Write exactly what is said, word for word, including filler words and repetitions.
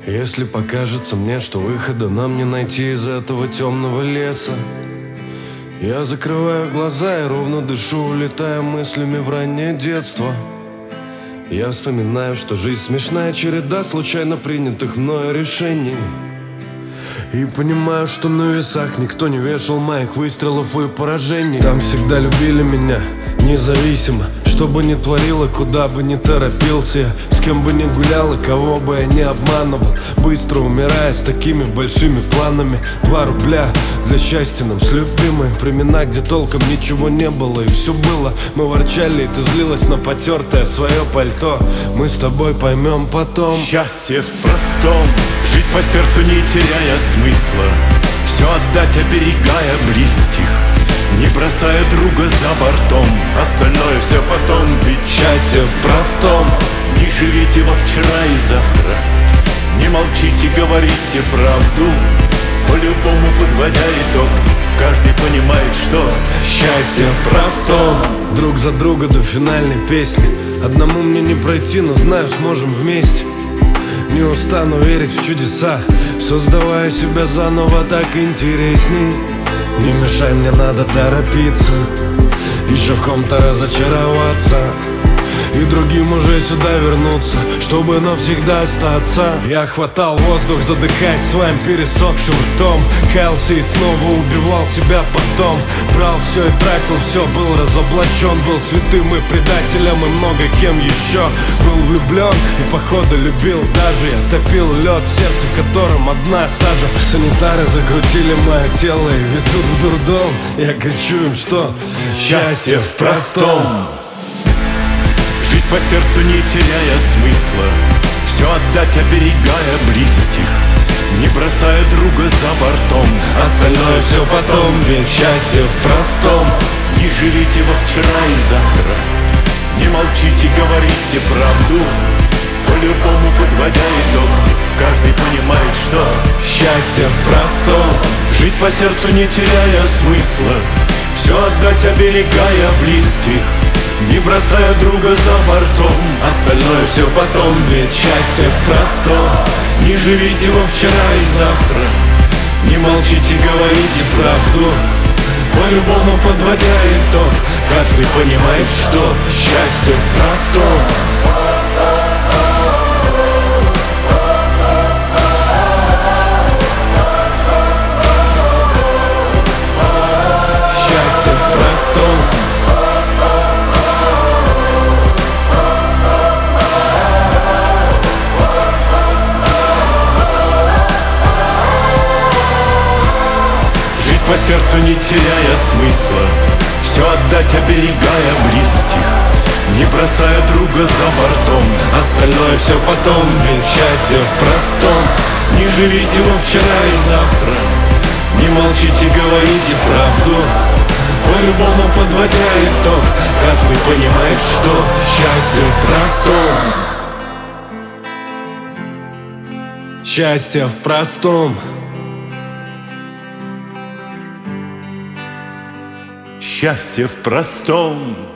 Если покажется мне, что выхода нам не найти из этого темного леса, я закрываю глаза и ровно дышу, улетая мыслями в раннее детство. Я вспоминаю, что жизнь смешная череда случайно принятых мною решений. И понимаю, что на весах никто не вешал моих выстрелов и поражений. Там всегда любили меня, независимо, что бы ни творила, куда бы ни торопился я, с кем бы ни гулял и кого бы я не обманывал, быстро умирая с такими большими планами. Два рубля для счастья нам с любимой. Времена, где толком ничего не было и все было. Мы ворчали, и ты злилась на потертое свое пальто. Мы с тобой поймем потом. Счастье в простом, жить по сердцу, не теряя смысла, все отдать, оберегая близких, не бросая друга за бортом. Остальное все потом, ведь счастье в простом. Не живите во вчера и завтра, не молчите, говорите правду, по-любому подводя итог. Каждый понимает, что счастье в простом. Друг за друга до финальной песни. Одному мне не пройти, но знаю, сможем вместе. Не устану верить в чудеса, создавая себя заново, так интересней. Не мешай, мне надо торопиться, еще в ком-то разочароваться, и другим уже сюда вернуться, чтобы навсегда остаться. Я хватал воздух, задыхаясь своим пересохшим ртом, каялся и снова убивал себя потом. Брал все и тратил все, был разоблачен, был святым и предателем, и много кем еще. Был влюблен и походу любил даже. Я топил лед в сердце, в котором одна сажа. Санитары закрутили мое тело и везут в дурдом. Я кричу им, что счастье в простом. Жить по сердцу, не теряя смысла, все отдать, оберегая близких, не бросая друга за бортом. Остальное все потом, ведь счастье в простом. Не живите во вчера и завтра, не молчите, говорите правду, по-любому подводя итог. Каждый понимает, что счастье в простом. Жить по сердцу, не теряя смысла, все отдать, оберегая близких, не бросая друга за бортом. Остальное все потом, ведь счастье в простом. Не живите во вчера и завтра, не молчите, говорите правду, по-любому подводя итог. Каждый понимает, что счастье в простом. Счастье в простом. По сердцу, не теряя смысла, все отдать, оберегая близких, не бросая друга за бортом. Остальное все потом, ведь счастье в простом. Не живите во вчера и завтра, не молчите, говорите правду, по-любому подводя итог. Каждый понимает, что счастье в простом. Счастье в простом. Счастье в простом.